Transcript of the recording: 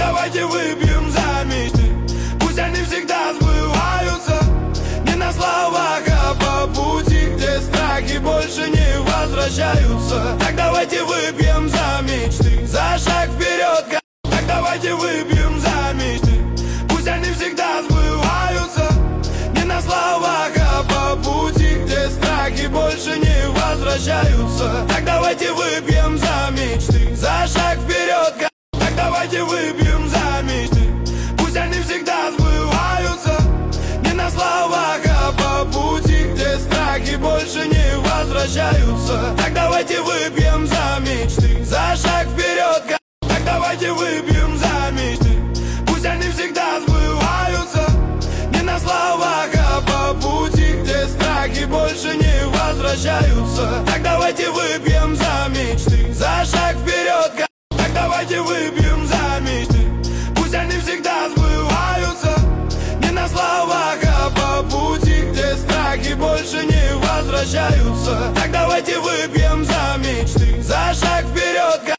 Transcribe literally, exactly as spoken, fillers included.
давайте выпьем за мечты, пусть они всегда сбываются. Не на словах, а по пути, где страхи больше не возвращаются. Так давайте выпьем за мечты, за шаг вперед. Так давайте выпьем за мечты, пусть они всегда сбываются. Не на словах, а по пути, где страхи больше не возвращаются. Так давайте выпьем за мечты, за шаг вперед. Так давайте выпьем за мечты, пусть они всегда сбываются. Не на словах, а по пути, где страхи больше не возвращаются. Так давайте выпьем за мечты, за шаг вперед. Так давайте выпьем за мечты, пусть они всегда сбываются. Не на словах, а по пути, где страхи больше не возвращаются. Так давайте выпьем за мечты, за шаг вперед. Так давайте выпьем за мечты, пусть они всегда сбываются. Не на словах, а по пути, где страхи больше не возвращаются. Так